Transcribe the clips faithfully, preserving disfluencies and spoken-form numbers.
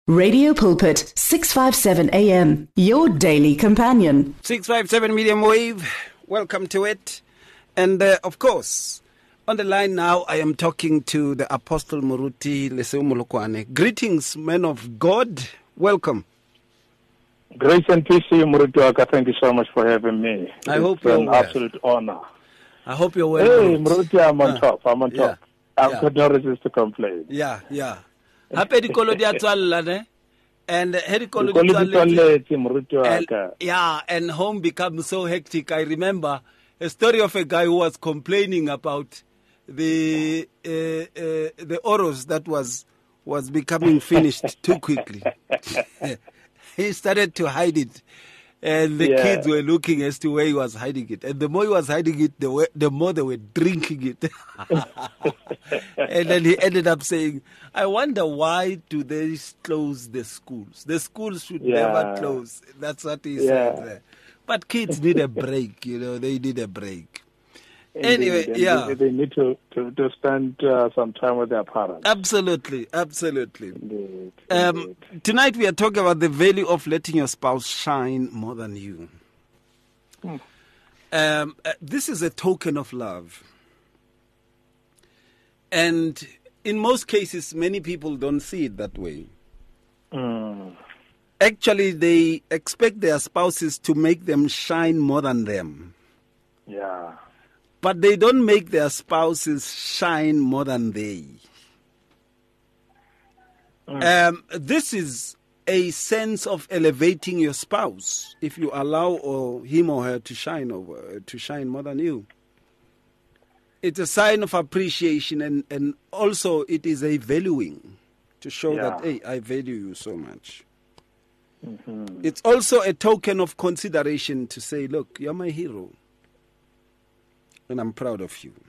Radio Pulpit, six fifty-seven A M, your daily companion. six fifty-seven medium wave, welcome to it. And uh, of course, on the line now, I am talking to the Apostle Moruti Leseu Molokwane. Greetings, men of God. Welcome. Grace and peace to you, Murutuaka. Thank you so much for having me. I it's hope you're an well. absolute honor. I hope you're well. Hey, Muruti, I'm on uh, top. I'm on yeah, top. I've yeah. got no resist to complain. Yeah, yeah. Happy dikolo dia tswalla ne, and hedi dikolo Dikolo dia di tswalla. tswalletse, Murutuaka. Yeah, and home becomes so hectic. I remember a story of a guy who was complaining about the uh, uh, the oros that was was becoming finished too quickly. He started to hide it, and the Yeah. kids were looking as to where he was hiding it. And the more he was hiding it, the, way, the more they were drinking it. And then he ended up saying, I wonder why do they close the schools? The schools should Yeah. never close. That's what he Yeah. said there. But kids need a break, you know, they need a break. Indeed, Anyway, and yeah. They, they need to, to, to spend uh, some time with their parents. Absolutely, absolutely. Indeed, Um, indeed. tonight we are talking about the value of letting your spouse shine more than you. Hmm. Um, uh, this is a token of love. And in most cases, many people don't see it that way. Mm. Actually, they expect their spouses to make them shine more than them. Yeah. But they don't make their spouses shine more than they. Mm. Um, this is a sense of elevating your spouse if you allow or him or her to shine over, to shine more than you. It's a sign of appreciation, and, and also it is a valuing to show Yeah. that, hey, I value you so much. Mm-hmm. It's also a token of consideration to say, look, you're my hero, and I'm proud of you.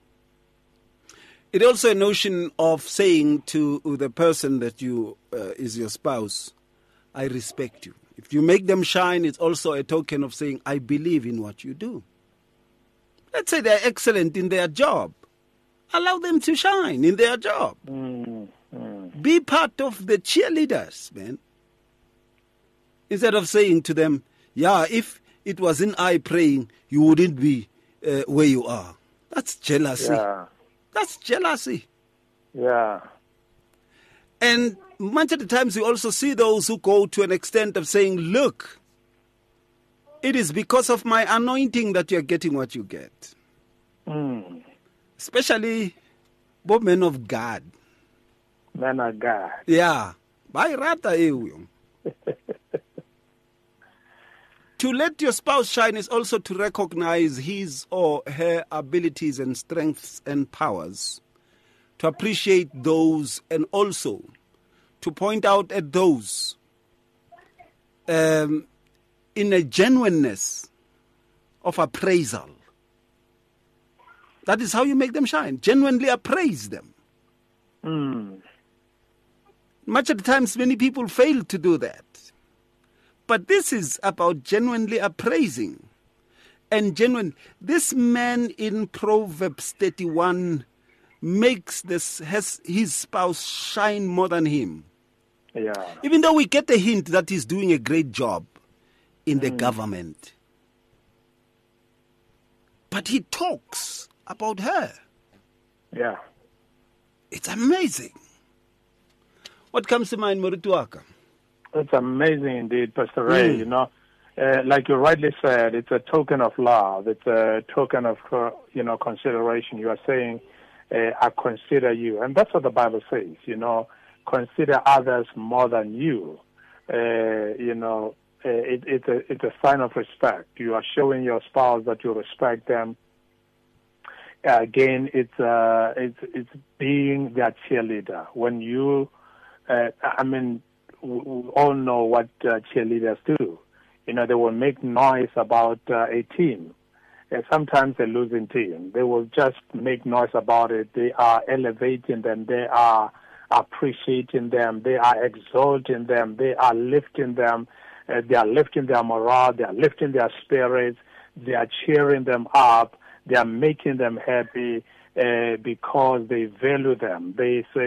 It's also a notion of saying to the person that you uh, is your spouse, I respect you. If you make them shine, it's also a token of saying, I believe in what you do. Let's say they're excellent in their job. Allow them to shine in their job. Mm. Mm. Be part of the cheerleaders, man. Instead of saying to them, yeah, if it wasn't I praying, you wouldn't be uh, where you are. That's jealousy. Yeah. That's jealousy. Yeah. And much of the times we also see those who go to an extent of saying, look, it is because of my anointing that you're getting what you get. Mm. Especially both men of God. Men of God. Yeah. By rata ewe. To let your spouse shine is also to recognize his or her abilities and strengths and powers, to appreciate those, and also to point out at those um, in a genuineness of appraisal. That is how you make them shine. Genuinely appraise them. Mm. Much of the times, many people fail to do that. But this is about genuinely appraising. And genuine. This man in Proverbs thirty-one makes this has his spouse shine more than him. Yeah. Even though we get a hint that he's doing a great job in the Mm. government. But he talks about her. Yeah. It's amazing. What comes to mind, Morutuaka? It's amazing indeed, Pastor Ray. Mm. You know, uh, like you rightly said, it's a token of love. It's a token of, uh, you know, consideration. You are saying, uh, I consider you. And that's what the Bible says, you know, consider others more than you. Uh, you know, uh, it, it's, a, it's a sign of respect. You are showing your spouse that you respect them. Uh, again, it's, uh, it's, it's being their cheerleader. When you, uh, I mean, we all know what uh, cheerleaders do. You know, they will make noise about uh, a team. And sometimes a losing team. They will just make noise about it. They are elevating them. They are appreciating them. They are exalting them. They are lifting them. Uh, they are lifting their morale. They are lifting their spirits. They are cheering them up. They are making them happy uh, because they value them. They say,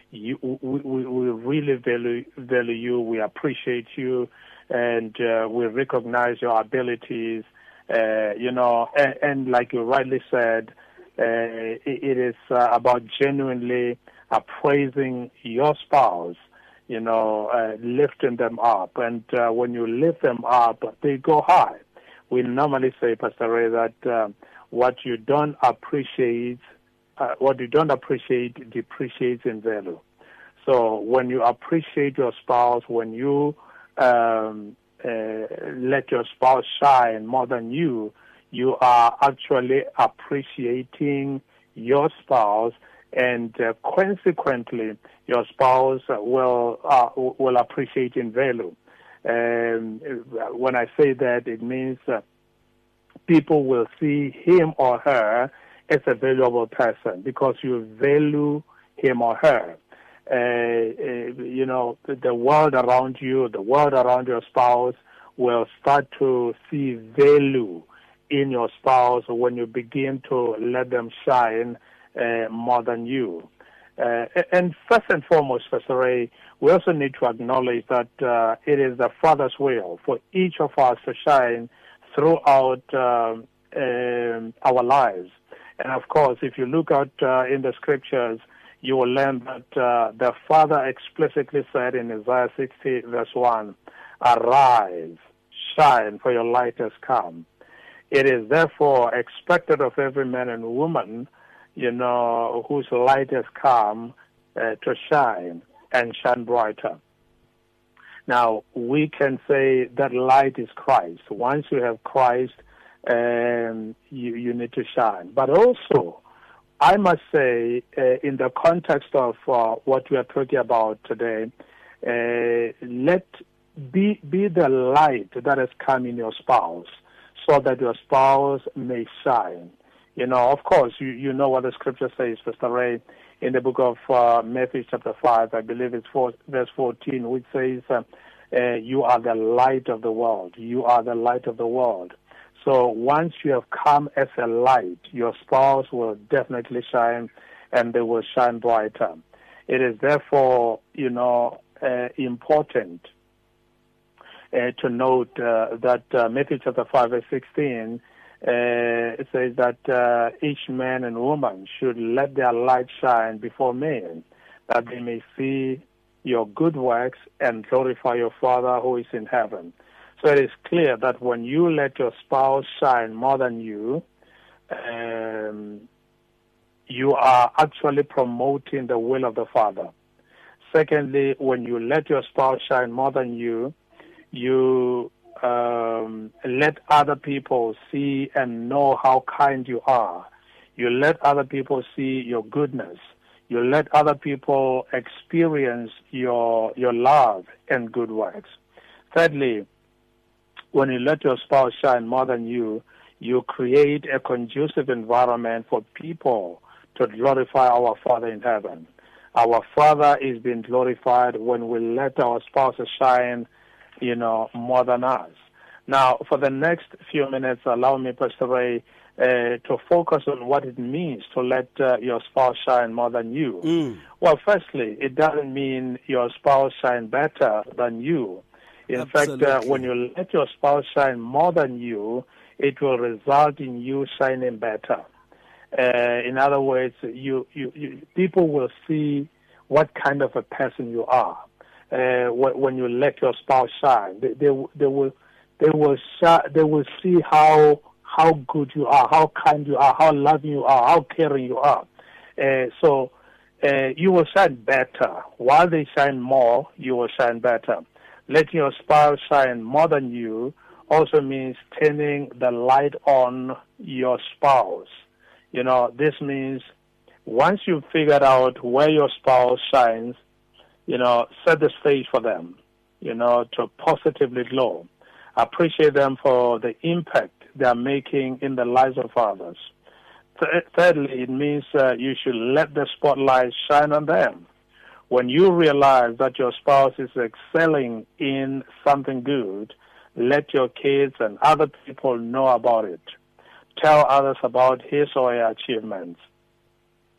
you, we, we, we really value, value you, we appreciate you, and uh, we recognize your abilities, uh, you know, and, and like you rightly said, uh, it, it is uh, about genuinely appraising your spouse, you know, uh, lifting them up. And uh, when you lift them up, they go high. We normally say, Pastor Ray, that uh, what you don't appreciate, uh, what you don't appreciate depreciates in value. So when you appreciate your spouse, when you um, uh, let your spouse shine more than you, you are actually appreciating your spouse, and uh, consequently, your spouse will uh, will appreciate in value. Um, when I say that, it means uh, people will see him or her as a valuable person because you value him or her. Uh, uh, you know, the world around you, the world around your spouse will start to see value in your spouse when you begin to let them shine uh, more than you. Uh, and first and foremost, Pastor Ray, we also need to acknowledge that uh, it is the Father's will for each of us to shine throughout um, um, our lives. And of course, if you look out uh, in the scriptures, you will learn that uh, the Father explicitly said in Isaiah sixty, verse one, "Arise, shine, for your light has come." It is therefore expected of every man and woman, you know, whose light has come, uh, to shine and shine brighter. Now, we can say that light is Christ. Once you have Christ, um, you, you need to shine. But also, I must say, uh, in the context of uh, what we are talking about today, uh, let be, be the light that has come in your spouse, so that your spouse may shine. You know, of course, you, you know what the scripture says, Pastor Ray, in the book of uh, Matthew chapter five, I believe it's four, verse fourteen, which says, uh, uh, you are the light of the world. You are the light of the world. So once you have come as a light, your spouse will definitely shine, and they will shine brighter. It is therefore, you know, uh, important Uh, to note uh, that uh, Matthew chapter five, verse sixteen, uh, it says that uh, each man and woman should let their light shine before men, that they may see your good works and glorify your Father who is in heaven. So it is clear that when you let your spouse shine more than you, um, you are actually promoting the will of the Father. Secondly, when you let your spouse shine more than you, you um, let other people see and know how kind you are. You let other people see your goodness. You let other people experience your your love and good works. Thirdly, when you let your spouse shine more than you, you create a conducive environment for people to glorify our Father in heaven. Our Father is being glorified when we let our spouses shine, you know, more than us. Now, for the next few minutes, allow me, Pastor Ray, uh, to focus on what it means to let uh, your spouse shine more than you. Mm. Well, firstly, it doesn't mean your spouse shine better than you. In Absolutely. fact, uh, when you let your spouse shine more than you, it will result in you shining better. Uh, in other words, you, you, you people will see what kind of a person you are. Uh, when you let your spouse shine, they, they, they will, they will, sh- they will see how how good you are, how kind you are, how loving you are, how caring you are. Uh, so uh, you will shine better. While they shine more, you will shine better. Letting your spouse shine more than you also means turning the light on your spouse. You know, this means once you've figured out where your spouse shines, you know, set the stage for them, you know, to positively glow. Appreciate them for the impact they are making in the lives of others. Th- thirdly, it means uh, you should let the spotlight shine on them. When you realize that your spouse is excelling in something good, let your kids and other people know about it. Tell others about his or her achievements.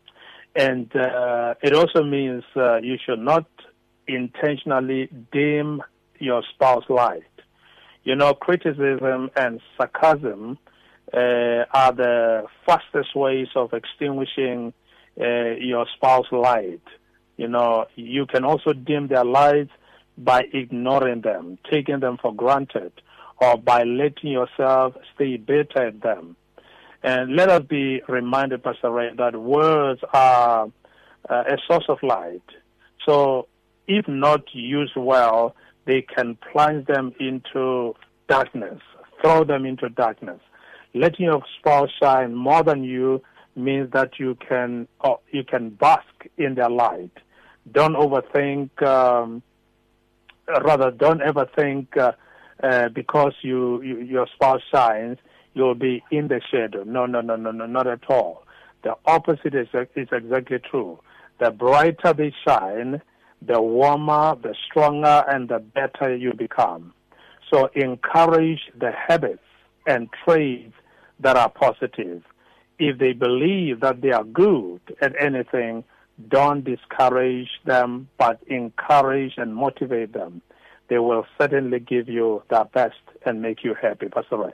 And uh, it also means uh, you should not intentionally dim your spouse's light. You know, criticism and sarcasm uh, are the fastest ways of extinguishing uh, your spouse's light. You know, you can also dim their lights by ignoring them, taking them for granted, or by letting yourself stay bitter at them. And let us be reminded, Pastor Ray, that words are uh, a source of light. So if not used well, they can plunge them into darkness, throw them into darkness. Letting your spouse shine more than you means that you can oh, you can bask in their light. Don't overthink, um, rather don't ever think uh, uh, because you, you your spouse shines, you'll be in the shadow. No, no, no, no, no, not at all. The opposite is, is exactly true. The brighter they shine, the warmer, the stronger, and the better you become. So encourage the habits and traits that are positive. If they believe that they are good at anything, don't discourage them, but encourage and motivate them. They will certainly give you their best and make you happy, Pastor Ray.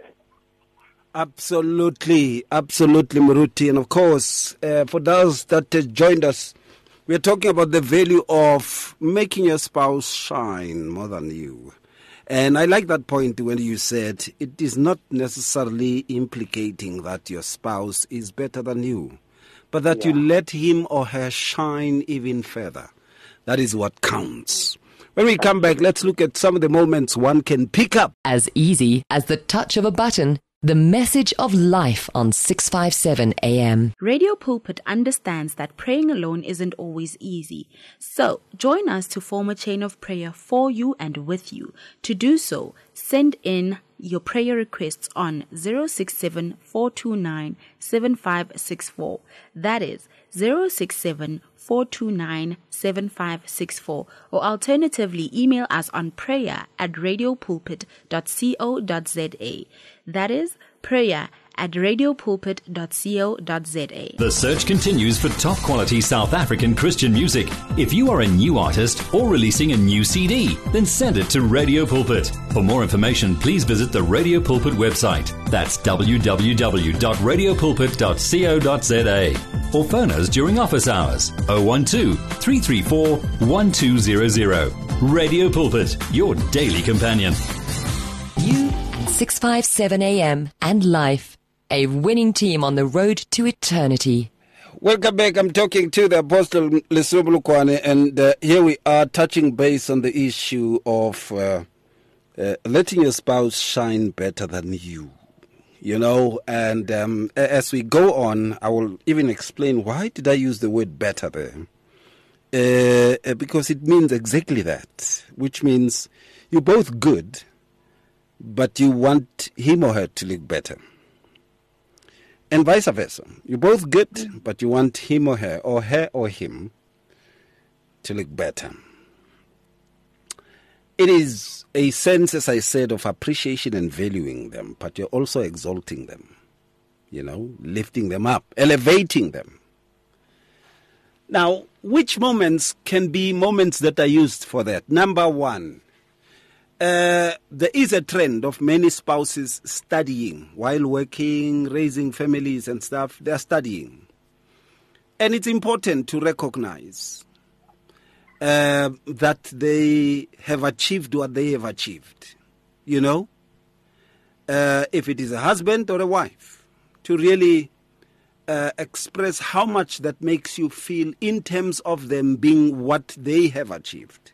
Absolutely, absolutely, Muruti. And of course, uh, for those that uh, joined us, we're talking about the value of making your spouse shine more than you. And I like that point when you said it is not necessarily implicating that your spouse is better than you, but that yeah. you let him or her shine even further. That is what counts. When we come back, let's look at some of the moments one can pick up. As easy as the touch of a button, the message of life on six fifty-seven A M. Radio Pulpit understands that praying alone isn't always easy. So, join us to form a chain of prayer for you and with you. To do so, send in your prayer requests on zero six seven, four two nine, seven five six four. That is zero six seven, four two nine, seven five six four, or alternatively email us on prayer at radiopulpit dot co dot za. That is prayer at radiopulpit dot co dot za. The search continues for top quality South African Christian music. If you are a new artist or releasing a new C D, then send it to Radio Pulpit. For more information, please visit the Radio Pulpit website. That's w w w dot radiopulpit dot co dot za. Or phone us during office hours oh one two, three three four, one two zero zero. Radio Pulpit, your daily companion. You and six fifty-seven A M and life. A winning team on the road to eternity. Welcome back. I'm talking to the Apostle Lesotho Polokwane, and uh, here we are touching base on the issue of uh, uh, letting your spouse shine better than you. You know, and um, as we go on, I will even explain why did I use the word better there. Uh, because it means exactly that, which means you're both good, but you want him or her to look better. And vice versa. You're both good, but you want him or her, or her or him, to look better. It is a sense, as I said, of appreciation and valuing them, but you're also exalting them, you know, lifting them up, elevating them. Now, which moments can be moments that are used for that? Number one, Uh, there is a trend of many spouses studying while working, raising families and stuff. They are studying. And it's important to recognize uh, that they have achieved what they have achieved. You know, uh, if it is a husband or a wife, to really uh, express how much that makes you feel in terms of them being what they have achieved.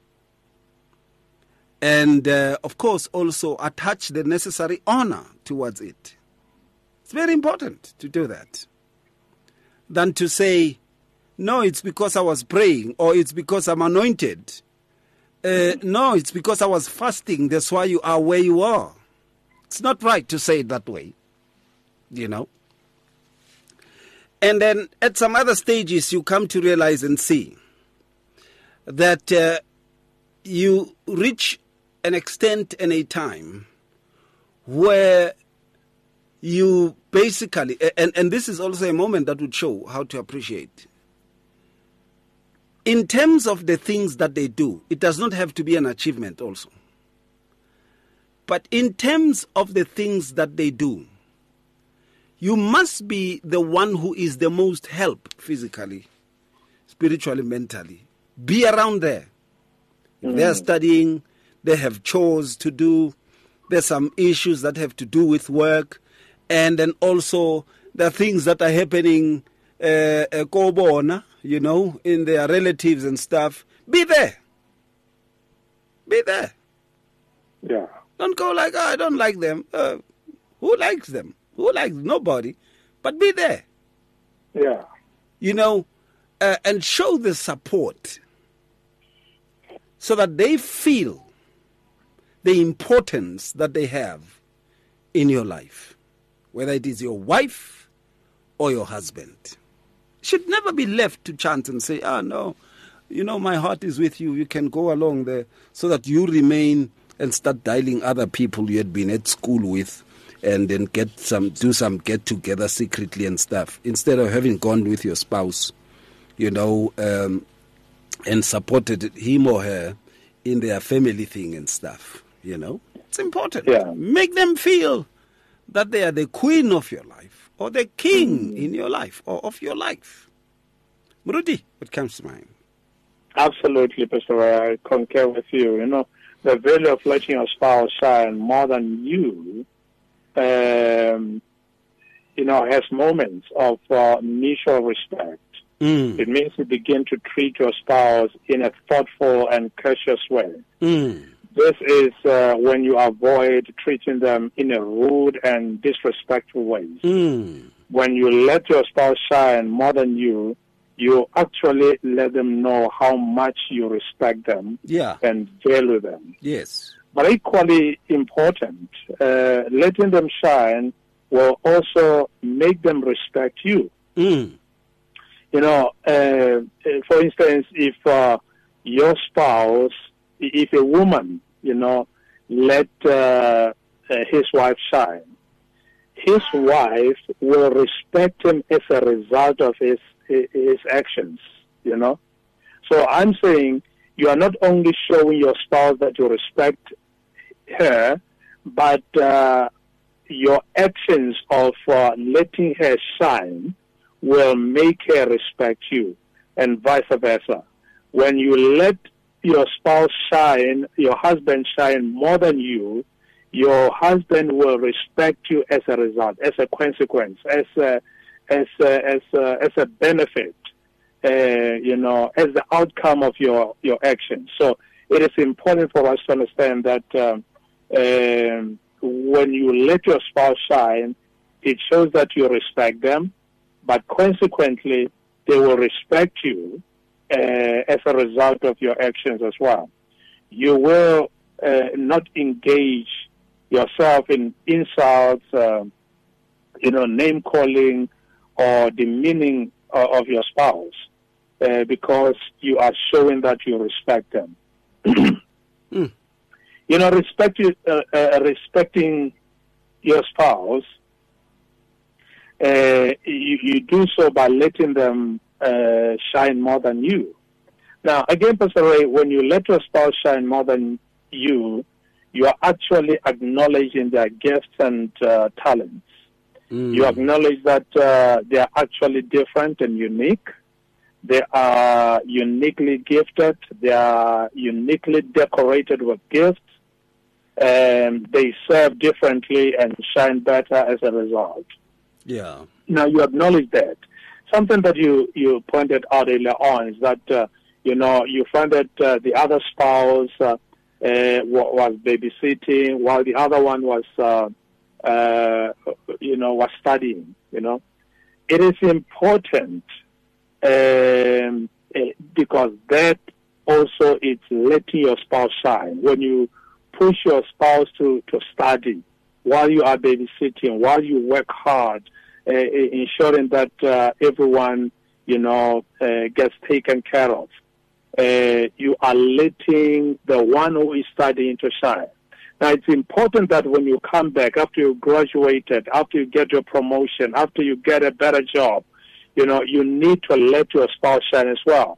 And, uh, of course, also attach the necessary honor towards it. It's very important to do that. Than to say, no, it's because I was praying, or it's because I'm anointed. Uh, no, it's because I was fasting, that's why you are where you are. It's not right to say it that way, you know. And then at some other stages, you come to realize and see that uh, you reach an extent and a time where you basically, and, and this is also a moment that would show how to appreciate. in terms of the things that they do, it does not have to be an achievement also. But in terms of the things that they do, you must be the one who is the most help physically, spiritually, mentally. Be around there. If they're studying, they have chores to do, there's some issues that have to do with work, and then also there are things that are happening, uh, uh, you know, in their relatives and stuff. Be there. Be there. Yeah. Don't go like, oh, I don't like them. Uh, who likes them? Who likes nobody? But be there. Yeah. You know, uh, and show the support so that they feel the importance that they have in your life, whether it is your wife or your husband. Should never be left to chance and say, oh, no, you know, my heart is with you. You can go along there, so that you remain and start dialing other people you had been at school with, and then get some, do some get-together secretly and stuff, instead of having gone with your spouse, you know, um, and supported him or her in their family thing and stuff, you know. It's important. Yeah. Make them feel that they are the queen of your life, or the king mm. in your life, or of your life. Murudi, what comes to mind? Absolutely, Pastor Ray, I concur with you. You know, the value of letting your spouse shine more than you, um, you know, has moments of uh, mutual respect. Mm. It means you begin to treat your spouse in a thoughtful and courteous way. Mm. This is uh, when you avoid treating them in a rude and disrespectful way. Mm. When you let your spouse shine more than you, you actually let them know how much you respect them yeah. and value them. Yes. But equally important, uh, letting them shine will also make them respect you. Mm. You know, uh, for instance, if uh, your spouse, if a woman, you know, let uh, uh, his wife shine, his wife will respect him as a result of his his actions, you know. So I'm saying you are not only showing your spouse that you respect her, but uh, your actions of uh, letting her shine will make her respect you, and vice versa. When you let your spouse shine, your husband shine more than you, your husband will respect you as a result, as a consequence, as a, as a, as a, as a benefit, uh, you know, as the outcome of your, your actions. So it is important for us to understand that um, um, when you let your spouse shine, it shows that you respect them, but consequently, they will respect you uh, as a result of your actions as well. You will uh, not engage yourself in insults, uh, you know, name-calling or demeaning uh, of your spouse uh, because you are showing that you respect them. mm. You know, respect, uh, uh, respecting your spouse, Uh, you, you do so by letting them uh, shine more than you. Now, again, Pastor Ray, when you let your spouse shine more than you, you are actually acknowledging their gifts and uh, talents. Mm. You acknowledge that uh, they are actually different and unique. They are uniquely gifted. They are uniquely decorated with gifts. And they serve differently and shine better as a result. Yeah. Now, you acknowledge that. Something that you, you pointed out earlier on is that, uh, you know, you find that uh, the other spouse uh, uh, was babysitting while the other one was, uh, uh, you know, was studying, you know. It is important um, because that also is letting your spouse shine. When you push your spouse to, to study, while you are babysitting, while you work hard, uh, ensuring that uh, everyone, you know, uh, gets taken care of, uh, you are letting the one who is studying to shine. Now, it's important that when you come back, after you graduated, after you get your promotion, after you get a better job, you know, you need to let your spouse shine as well.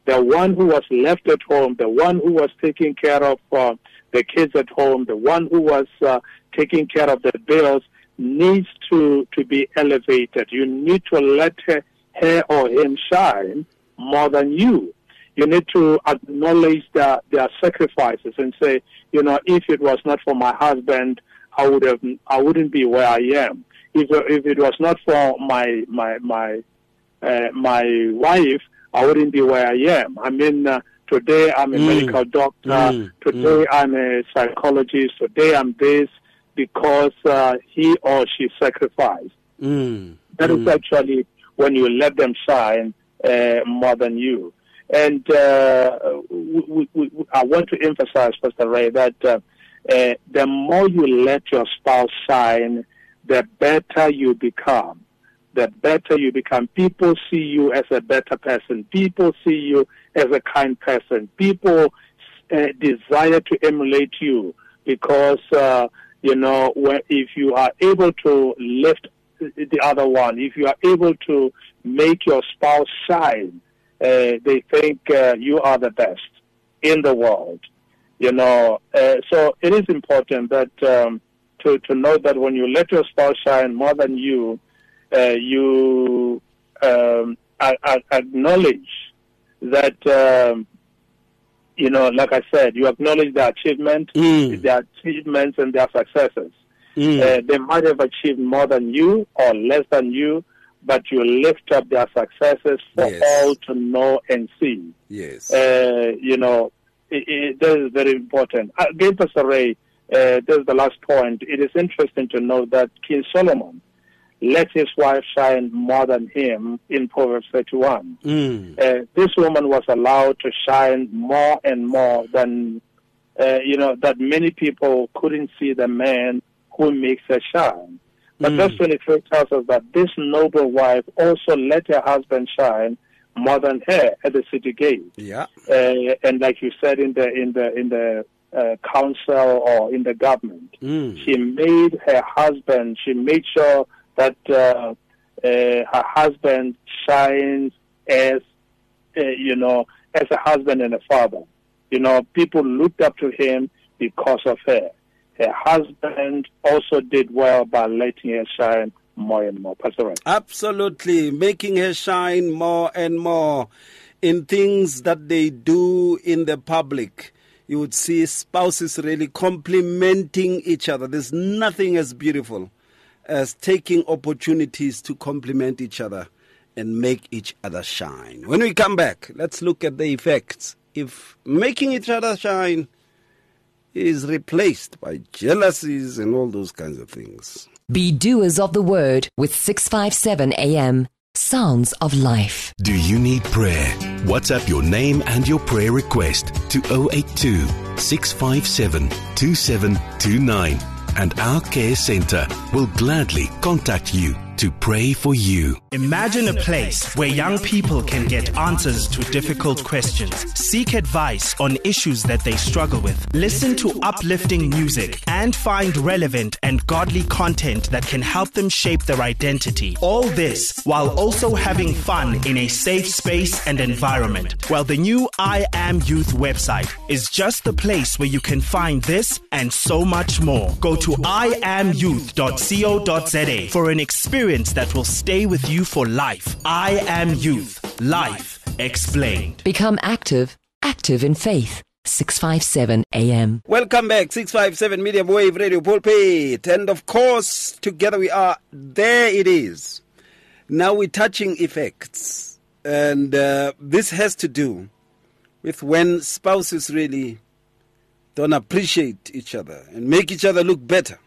the one who was left at home, the one who was taking care of uh, the kids at home, the one who was uh, taking care of the bills, needs to, to be elevated. You need to let her, her or him shine more than you. You need to acknowledge their, their sacrifices and say, you know, if it was not for my husband, I would have, I wouldn't be where I am. If if it was not for my my my uh, my wife, I wouldn't be where I am. I mean, uh, today I'm a mm. medical doctor. Mm. Today mm. I'm a psychologist. Today I'm this because uh, he or she sacrificed. Mm. That mm. is actually when you let them shine uh, more than you. And uh, we, we, we, I want to emphasize, Pastor Ray, that uh, uh, the more you let your spouse shine, the better you become. The better you become. People see you as a better person. People see you as a kind person. People uh, desire to emulate you because, uh, you know, when, if you are able to lift the other one, if you are able to make your spouse shine, uh, they think uh, you are the best in the world. You know, uh, so it is important that um, to, to know that when you let your spouse shine more than you, uh, you um, a- a- acknowledge that, um, you know, like I said, you acknowledge their achievement, mm. their achievements and their successes. Mm. Uh, they might have achieved more than you or less than you, but you lift up their successes for yes. all to know and see. Yes. Uh, you know, it, it, that is very important. Again, Pastor Ray, uh, this is the last point. It is interesting to know that King Solomon let his wife shine more than him in Proverbs thirty-one. Mm. Uh, this woman was allowed to shine more and more than, uh, you know, that many people couldn't see the man who makes her shine. But mm. verse twenty-three tells us that this noble wife also let her husband shine more than her at the city gate. Yeah. Uh, and like you said in the in the in the uh, council or in the government, mm. she made her husband. She made sure that uh, uh, her husband shines as uh, you know as a husband and a father. You know, people looked up to him because of her. Her husband also did well by letting her shine more and more. Pastor Ray. Absolutely. Making her shine more and more in things that they do in the public. You would see spouses really complimenting each other. There's nothing as beautiful as taking opportunities to compliment each other and make each other shine. When we come back, let's look at the effects. If making each other shine is replaced by jealousies and all those kinds of things. Be doers of the word with six fifty-seven A M. Sounds of Life. Do you need prayer? WhatsApp your name and your prayer request to zero eight two, six five seven, two seven two nine and our care center will gladly contact you to pray for you. Imagine a place where young people can get answers to difficult questions, seek advice on issues that they struggle with, listen to uplifting music, and find relevant and godly content that can help them shape their identity. All this while also having fun in a safe space and environment. Well, the new I Am Youth website is just the place where you can find this and so much more. Go to i am youth dot co dot za for an experience that will stay with you for life. I Am Youth. Life explained. Become active, active in faith. six fifty-seven A M. Welcome back, six fifty-seven Medium Wave Radio Pulpit. And of course, together we are. There it is. Now we're touching effects. And uh, this has to do with when spouses really don't appreciate each other and make each other look better.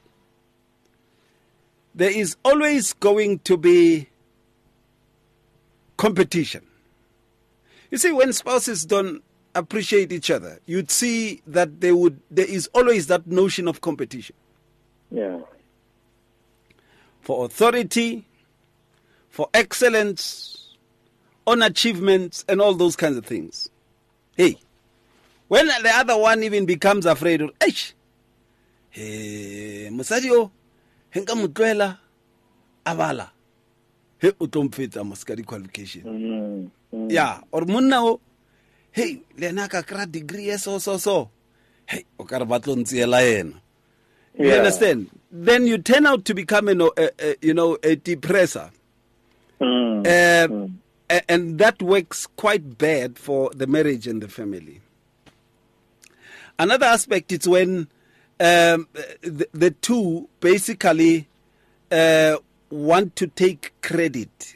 There is always going to be competition. You see, when spouses don't appreciate each other, you'd see that they would. There is always that notion of competition. Yeah. For authority, for excellence, on achievements, and all those kinds of things. Hey, when the other one even becomes afraid of, hey, hey, Musadio. Henka mutwela avala he utomfetsa moskadi qualification. Mm, mm. Yeah, or munna o hey, lena ka kra degree so so so. Hey, o ka re batlo ntseela yena. You Yeah. understand? Then you turn out to become a, a, a you know a depressor. Mm. Uh, Mm. a- and that works quite bad for the marriage and the family. Another aspect is when um, the, the two basically uh, want to take credit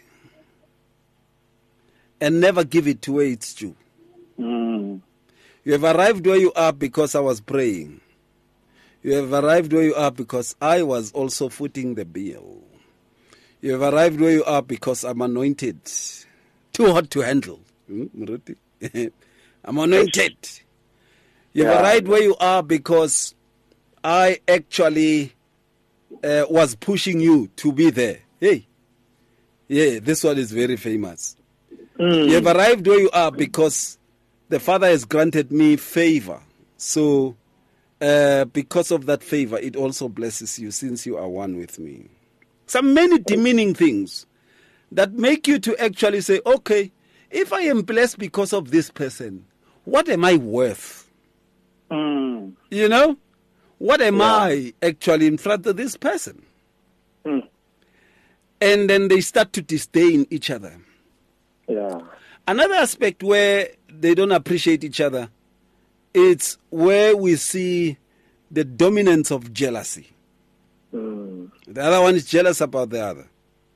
and never give it to where it's due. Mm. You have arrived where you are because I was praying. You have arrived where you are because I was also footing the bill. You have arrived where you are because I'm anointed. Too hot to handle. Hmm, Muruti? I'm anointed. You have Yeah. arrived where you are because I actually uh, was pushing you to be there. Hey, yeah, this one is very famous. Mm. You have arrived where you are because the Father has granted me favor. So, uh, because of that favor, it also blesses you since you are one with me. Some many demeaning things that make you to actually say, okay, if I am blessed because of this person, what am I worth? Mm. You know? What am Yeah. I actually in front of this person? Mm. And then they start to disdain each other. Yeah. Another aspect where they don't appreciate each other, it's where we see the dominance of jealousy. Mm. The other one is jealous about the other.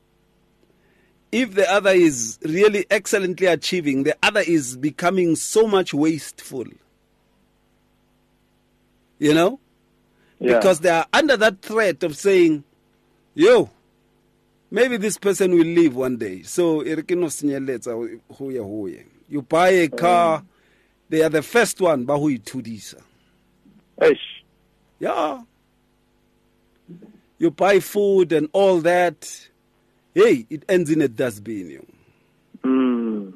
If the other is really excellently achieving, the other is becoming so much wasteful. You know? Yeah. Because they are under that threat of saying, yo, maybe this person will leave one day. So, you buy a car, they are the first one, but who is Eish. Yeah. You buy food and all that. Hey, it ends in a dustbin. You. Mm.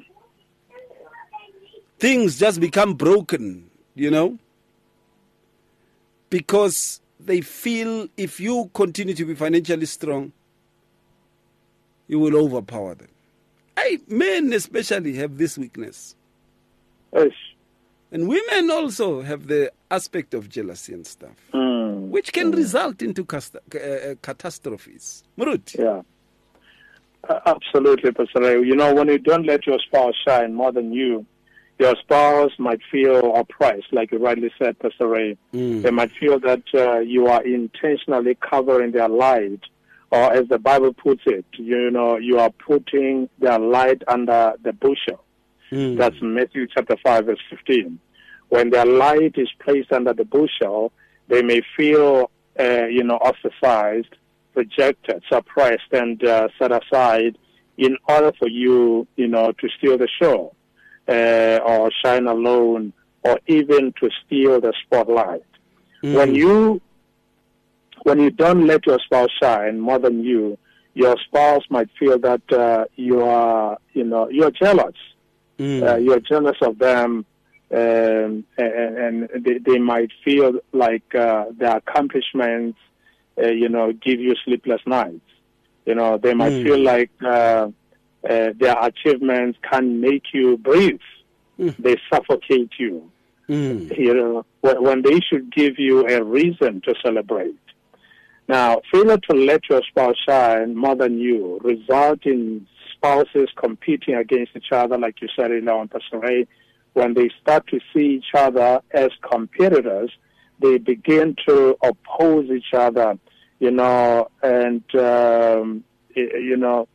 Things just become broken, you know, because they feel if you continue to be financially strong, you will overpower them. Hey, men especially have this weakness. Eish. And women also have the aspect of jealousy and stuff, Mm. which can result into cast- uh, catastrophes. Murut. Yeah. Uh, absolutely, Pastor Ray. You know, when you don't let your spouse shine more than you, your spouse might feel oppressed, like you rightly said, Pastor Ray. Mm. They might feel that uh, you are intentionally covering their light, or as the Bible puts it, you know, you are putting their light under the bushel. Mm. That's Matthew chapter five, verse fifteen. When their light is placed under the bushel, they may feel, uh, you know, ostracized, rejected, suppressed, and uh, set aside in order for you, you know, to steal the show, uh, or shine alone, or even to steal the spotlight. Mm. When you, when you don't let your spouse shine more than you, your spouse might feel that uh, you are, you know, you're jealous. Mm. Uh, you're jealous of them, um, and, and they, they might feel like uh, their accomplishments, uh, you know, give you sleepless nights. You know, they might Mm. feel like uh, uh, their achievements can make you breathe. Mm. They suffocate you. Mm. You know, when, when they should give you a reason to celebrate. Now, failure to let your spouse shine more than you result in spouses competing against each other, like you said earlier on, Pastor Ray. When they start to see each other as competitors, they begin to oppose each other, you know, and, um, you know,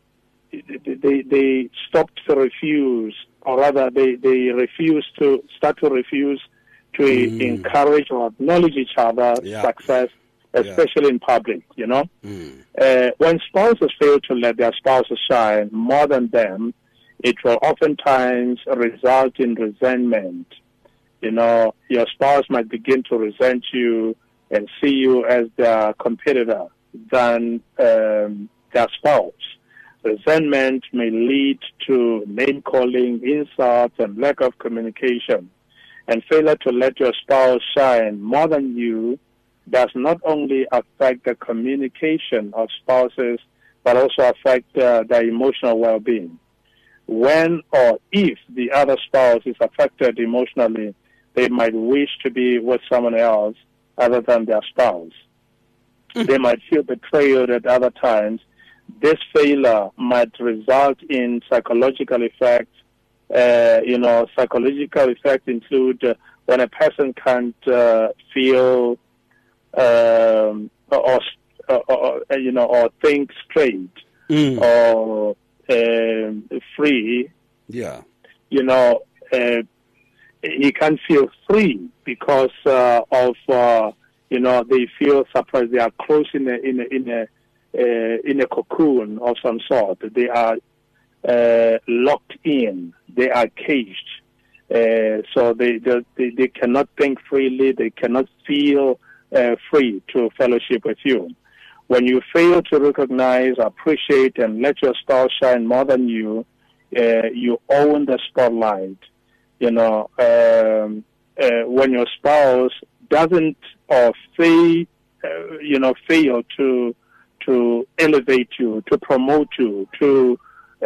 they, they stop to refuse, or rather they, they refuse to, start to refuse to Mm. encourage or acknowledge each other's Yeah. success, especially in public, you know. Mm. Uh, when spouses fail to let their spouses shine more than them, it will oftentimes result in resentment. You know, your spouse might begin to resent you and see you as their competitor than um, their spouse. Resentment may lead to name-calling, insults, and lack of communication. And failure to let your spouse shine more than you does not only affect the communication of spouses, but also affect uh, their emotional well-being. when or if the other spouse is affected emotionally, they might wish to be with someone else other than their spouse. Mm. They might feel betrayed at other times. This failure might result in psychological effects. Uh, you know, psychological effects include uh, when a person can't uh, feel um, or, or, or, you know, or think straight mm. or uh, free. Yeah. You know, uh, he can't feel free because uh, of, uh, you know, they feel surprised. They are close in a, in a, in a, uh, in a cocoon of some sort. They are uh, locked in. They are caged. Uh, so they, they they cannot think freely. They cannot feel uh, free to fellowship with you. When you fail to recognize, appreciate, and let your spouse shine more than you, uh, you own the spotlight. You know, um, uh, when your spouse doesn't or fail, uh, you know, fail to to elevate you, to promote you, to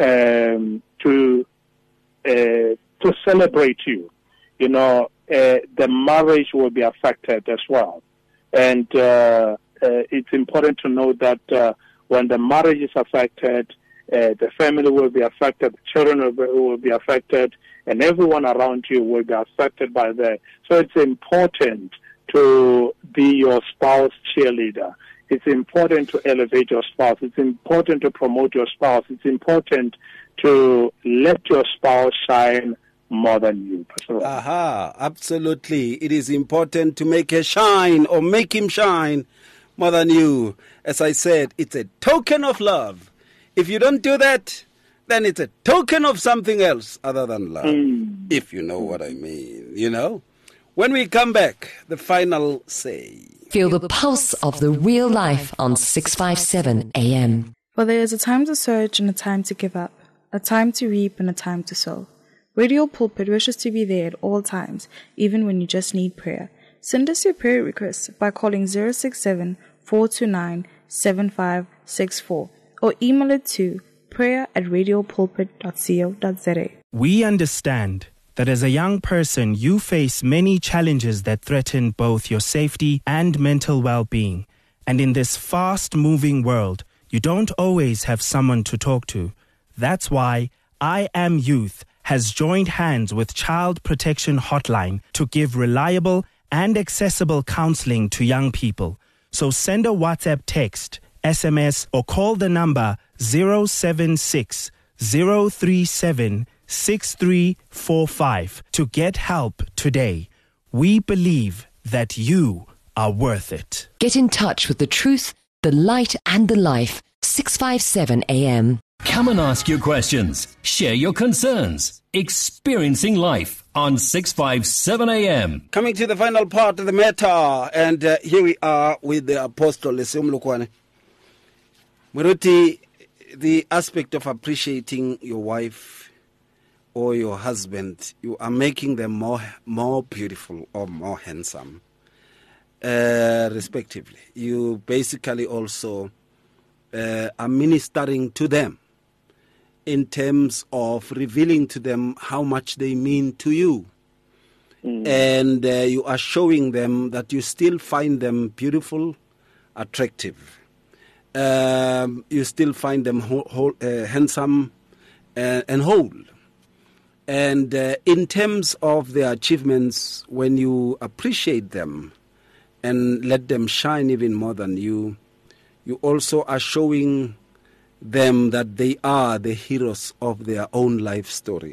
um, to uh, to celebrate you, you know, uh, the marriage will be affected as well. And uh, uh, it's important to know that uh, when the marriage is affected, uh, the family will be affected, the children will be, will be affected, and everyone around you will be affected by that. So it's important to be your spouse cheerleader. It's important to elevate your spouse. It's important to promote your spouse. It's important to let your spouse shine more than you. Aha, absolutely. It is important to make her shine or make him shine more than you. As I said, it's a token of love. If you don't do that, then it's a token of something else other than love. Mm. If you know what I mean, you know? When we come back, the final say. Feel the pulse of the real life on six fifty-seven A M. For there is a time to search and a time to give up, a time to reap and a time to sow. Radio Pulpit wishes to be there at all times, even when you just need prayer. Send us your prayer requests by calling zero six seven, four two nine, seven five six four or email it to prayer at radiopulpit dot co dot za. We understand that as a young person, you face many challenges that threaten both your safety and mental well-being. And in this fast-moving world, you don't always have someone to talk to. That's why I Am Youth has joined hands with Child Protection Hotline to give reliable and accessible counseling to young people. So send a WhatsApp text, S M S, or call the number zero seven six, zero three seven, six three four five to get help today. We believe that you are worth it. Get in touch with the truth, the light, and the life. six fifty-seven A M. Come and ask your questions. Share your concerns. Experiencing Life on six fifty-seven A M. Coming to the final part of the matter, and uh, here we are with the Apostle Lesum Lukwane. Muruti, the aspect of appreciating your wife or your husband, you are making them more more beautiful or more handsome, uh, respectively. You basically also uh, are ministering to them in terms of revealing to them how much they mean to you. Mm. And uh, you are showing them that you still find them beautiful, attractive. Um, you still find them ho- ho- uh, handsome uh, and whole. And uh, in terms of their achievements, when you appreciate them and let them shine even more than you, you also are showing them that they are the heroes of their own life story,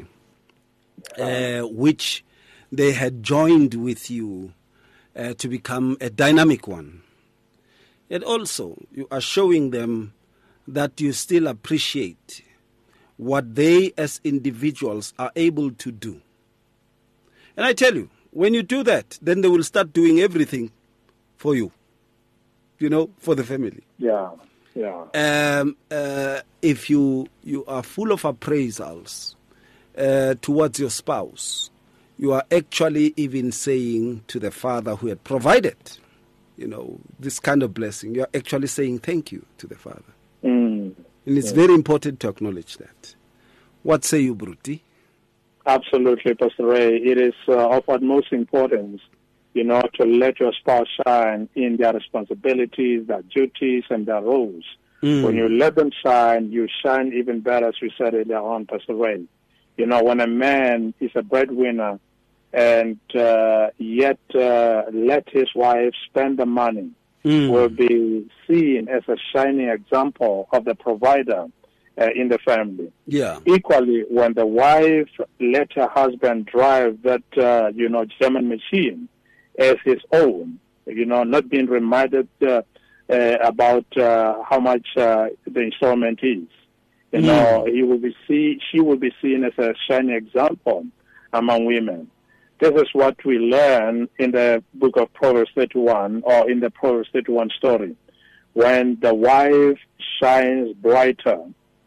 uh, which they had joined with you uh, to become a dynamic one. And also, you are showing them that you still appreciate what they as individuals are able to do. And I tell you, when you do that, then they will start doing everything for you, you know, for the family. Yeah. Yeah. Um, uh, if you you are full of appraisals uh, towards your spouse, you are actually even saying to the Father who had provided, you know, this kind of blessing, you are actually saying thank you to the Father. Mm. And it's yeah. very important to acknowledge that. What say you, Bruti? Absolutely, Pastor Ray. It is uh, of utmost importance, you know, to let your spouse shine in their responsibilities, their duties, and their roles. Mm. When you let them shine, you shine even better, as we said earlier on, Pastor Ray. You know, when a man is a breadwinner and uh, yet uh, let his wife spend the money, mm. will be seen as a shining example of the provider uh, in the family. Yeah. Equally, when the wife let her husband drive that, uh, you know, German machine as his own, you know, not being reminded uh, uh, about uh, how much uh, the installment is. You mm. know, he will be see, she will be seen as a shining example among women. This is what we learn in the book of Proverbs thirty-one, or in the Proverbs thirty-one story. When the wife shines brighter,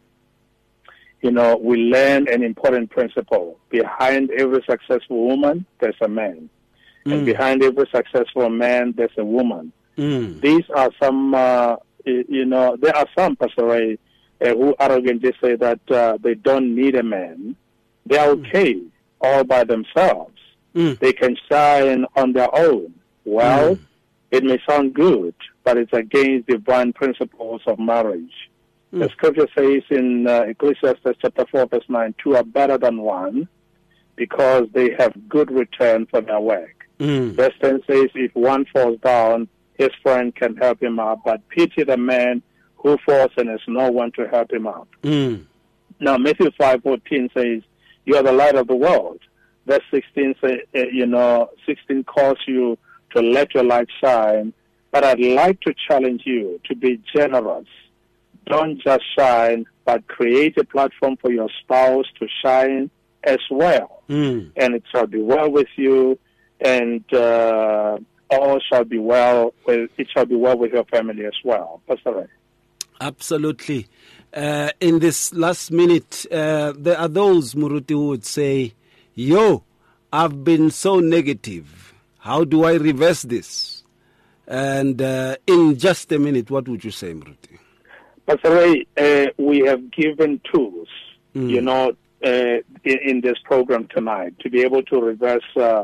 you know, we learn an important principle. Behind every successful woman, there's a man. Mm. And behind every successful man, there's a woman. Mm. These are some, uh, you know, there are some, Pastor Ray, uh, who arrogantly say that uh, they don't need a man. They're okay mm. all by themselves. Mm. They can shine on their own. Well, mm. it may sound good, but it's against divine principles of marriage. Mm. The scripture says in uh, Ecclesiastes chapter four, verse nine, two are better than one because they have good return for their work. Mm. Verse ten says, if one falls down, his friend can help him up, but pity the man who falls and has no one to help him out. Mm. Now, Matthew five fourteen says, you are the light of the world. Verse sixteen say, uh, you know, sixteen calls you to let your light shine. But I'd like to challenge you to be generous. Don't just shine, but create a platform for your spouse to shine as well. Mm. And it shall be well with you, and uh, all shall be well with, it shall be well with your family as well. Pastor Ray. Absolutely. Uh, in this last minute, uh, there are those, Muruti, who would say, yo, I've been so negative. How do I reverse this? And uh, in just a minute, what would you say, Muruti? Pastor Ray, uh, we have given tools, mm. you know, uh, in, in this program tonight to be able to reverse, uh,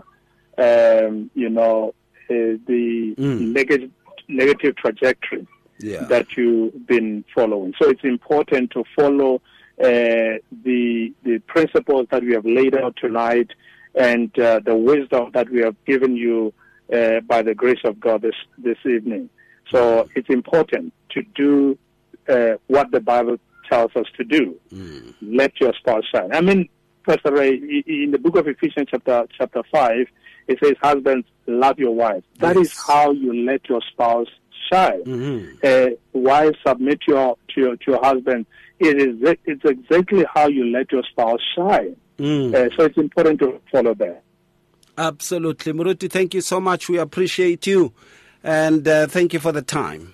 um, you know, uh, the mm. negative negative trajectory yeah. that you've been following. So it's important to follow uh, the the principles that we have laid out tonight and uh, the wisdom that we have given you uh, by the grace of God this this evening. So it's important to do Uh, what the Bible tells us to do. Mm. Let your spouse shine. I mean, Pastor Ray, in the book of Ephesians chapter chapter five, it says, husbands, love your wife. That yes. is how you let your spouse shine. Mm-hmm. Uh, wives, submit your, to your to your husband. It is it's exactly how you let your spouse shine. Mm. Uh, so it's important to follow that. Absolutely. Muruti, thank you so much. We appreciate you. And uh, thank you for the time.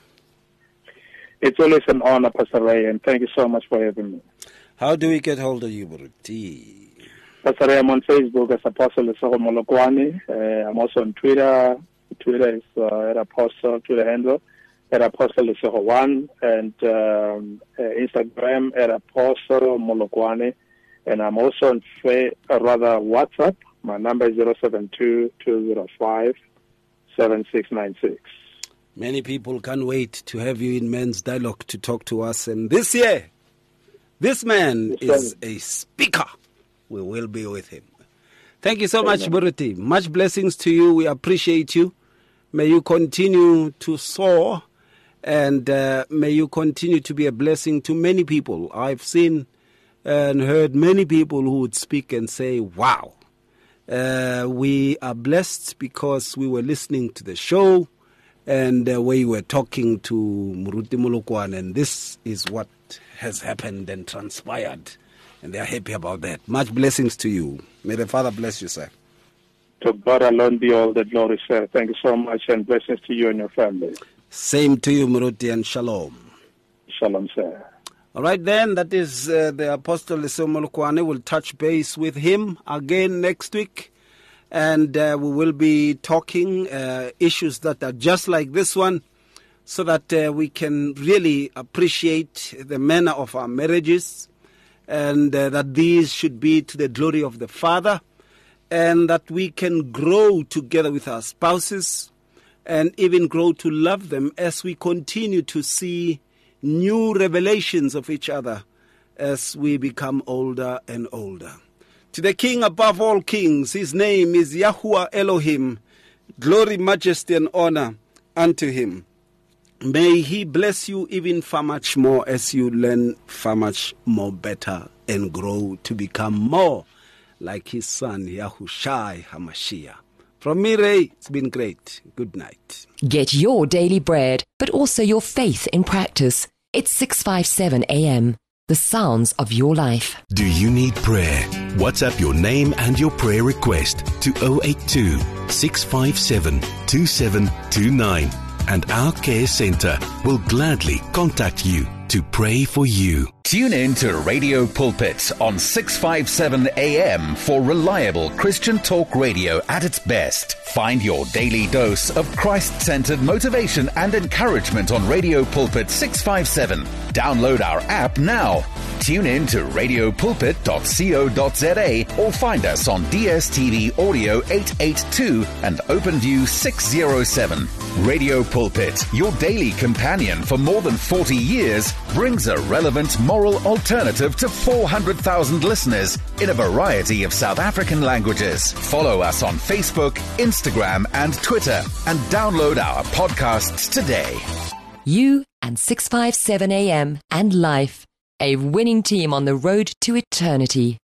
It's always an honor, Pastor Ray, and thank you so much for having me. How do we get hold of you, Muruti? Pastor Ray, I'm on Facebook as Apostle Lesego Molokwani. Uh, I'm also on Twitter. Twitter is uh, at Apostle, Twitter handle, at Apostle Lesego one, and um, uh, Instagram at Apostle Molokwani. And I'm also on, uh, rather, WhatsApp. My number is zero seven two, two zero five, seven six nine six. Many people can't wait to have you in Men's Dialogue to talk to us. And this year, this man is a speaker. We will be with him. Thank you so Amen. much, Muruti. Much blessings to you. We appreciate you. May you continue to soar, and uh, may you continue to be a blessing to many people. I've seen and heard many people who would speak and say, wow, uh, we are blessed because we were listening to the show. And uh, we were talking to Muruti Molokwane, and this is what has happened and transpired. And they're happy about that. Much blessings to you. May the Father bless you, sir. To God alone be all the glory, sir. Thank you so much, and blessings to you and your family. Same to you, Muruti, and shalom. Shalom, sir. All right, then. That is uh, the Apostle Lesego Molokwane. We'll touch base with him again next week. And uh, we will be talking uh, issues that are just like this one, so that uh, we can really appreciate the manner of our marriages and uh, that these should be to the glory of the Father, and that we can grow together with our spouses and even grow to love them as we continue to see new revelations of each other as we become older and older. To the King above all kings, his name is Yahuwah Elohim. Glory, majesty, and honor unto him. May he bless you even far much more as you learn far much more better and grow to become more like his son, Yahushai HaMashiach. From me, Ray, it's been great. Good night. Get your daily bread, but also your faith in practice. It's six fifty-seven A M, the sounds of your life. Do you need prayer? WhatsApp your name and your prayer request to zero eight two, six five seven, two seven two nine, and our care centre will gladly contact you to pray for you. Tune in to Radio Pulpit on six fifty-seven A M for reliable Christian talk radio at its best. Find your daily dose of Christ-centered motivation and encouragement on Radio Pulpit six fifty-seven. Download our app now. Tune in to radio pulpit dot co dot za or find us on D S T V Audio eight eighty-two and OpenView six oh seven. Radio Pulpit, your daily companion for more than forty years, brings a relevant moral alternative to four hundred thousand listeners in a variety of South African languages. Follow us on Facebook, Instagram, and Twitter, and download our podcasts today. You and six fifty-seven A M and Life, a winning team on the road to eternity.